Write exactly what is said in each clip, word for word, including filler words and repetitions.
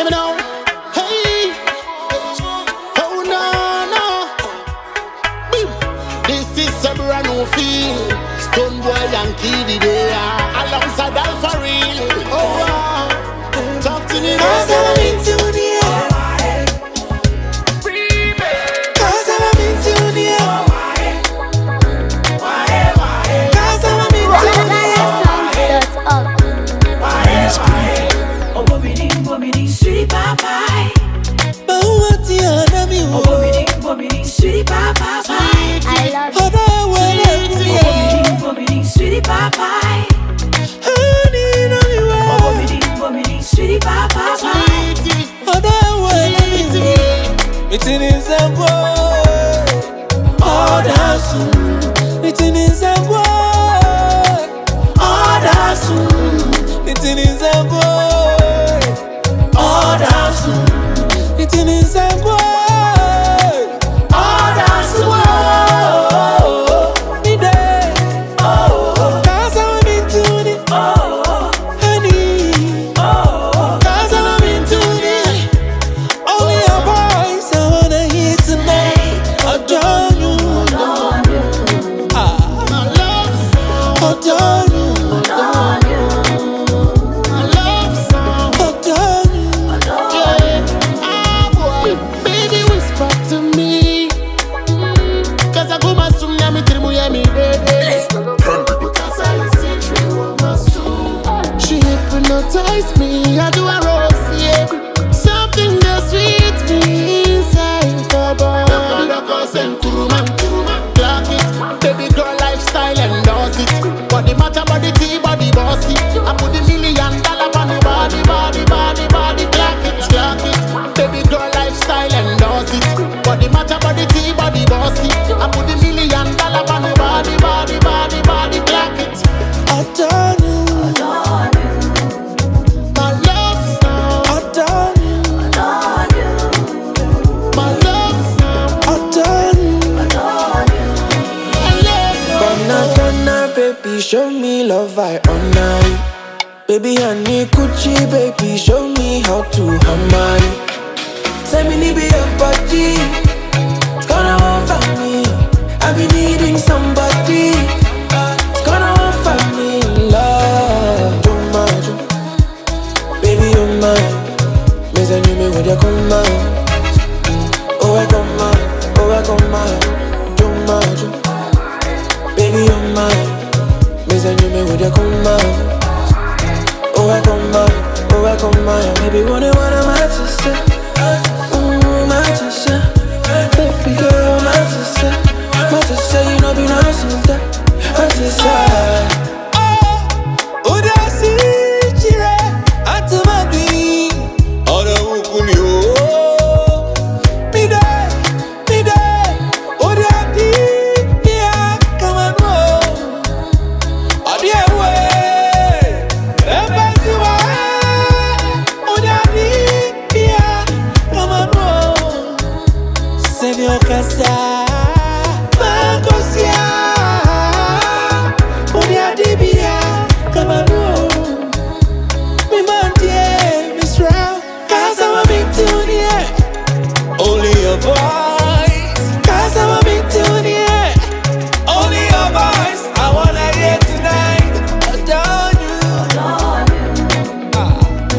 Give me now. Hey. Oh no, no. This is a brand new feel. Stone Boy and Kiddy there. Alongside Alpha Real. Oh wow. Talk to me. Cause I'm into the air. Cause I'm into the air. Cause I'm into the air. Oh, bombini, bombini, sweetie pie. But who wants the other me? Oh, bombini, bombini, sweetie pie. I love Oh, no, well, Oh, bombini, bombini, sweetie pie. honey, no, you Oh, are. bombini, bombini, sweetie pie. Oh, no, well, it's in his boy. Oh, that's it's in his boy. Oh, that's it's in his boy. Oh, that's it's in his boy. Oh, that's me there. Oh, cause I'm into it. Oh, Honey. oh, Cause I'm into it. Only your voice I wanna hear tonight. Adore you. Ah. My love. Adore you. My love song. Adore you. Yeah. Ah, boy. Baby, whisper to me. Cause I go my soon, now me trimu ya me baby. Cause I see through my soul. She hypnotized me, I do a rose, yeah. Something that sweet me inside the body. Clock it, baby girl lifestyle endorse it. Body matter, body tea, body bossy. I put a million dollar on the body, body, body, body. Clock it, clock it, baby girl lifestyle endorse it. Body matter, body tea, body bossy. I put a million dollar on the body, body, body, body. Clock it. Adore you. My love song. Adore you. My love song. Adore you. I love you. Gonna, gonna, baby, show me love, I honor you. Baby, honey, Gucci, baby, show me how to hammer you. Send me need be your body, it's gonna offer me. I be needing somebody, it's gonna offer me love. You're mine, baby, you're mine. Me send you me with your command. Oh, I come mine, oh, I come mine. You're mine, baby, you're mine. Me send you me with your command. Oh, I come mine, oh, I come mine. Baby, wanna wanna my sister, mm, my sister. Baby girl, my sister, my sister. You know be nice sister, my sister. Oh, that's it, chire. Atamadi, ora ukumi o. Me there, me there. Ora di, yeah, come on, oh. Adia way, empathy way. Ora di, yeah, come on, oh. Senor Casa, Marcosia. Odia di, yeah, come on, oh. Me man, yeah, Miss Round. Cause I'm a big tune, yeah. Only your voice. Cause I'm a big tune, yeah. Only your voice. I wanna hear tonight. Adore you. Ah.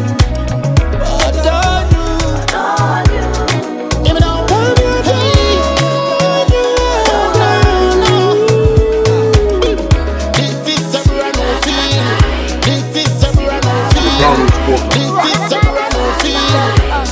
Adore you. Give me now. Come here, baby. This is a brand new feel. This is a brand new feel. This is a brand new feel.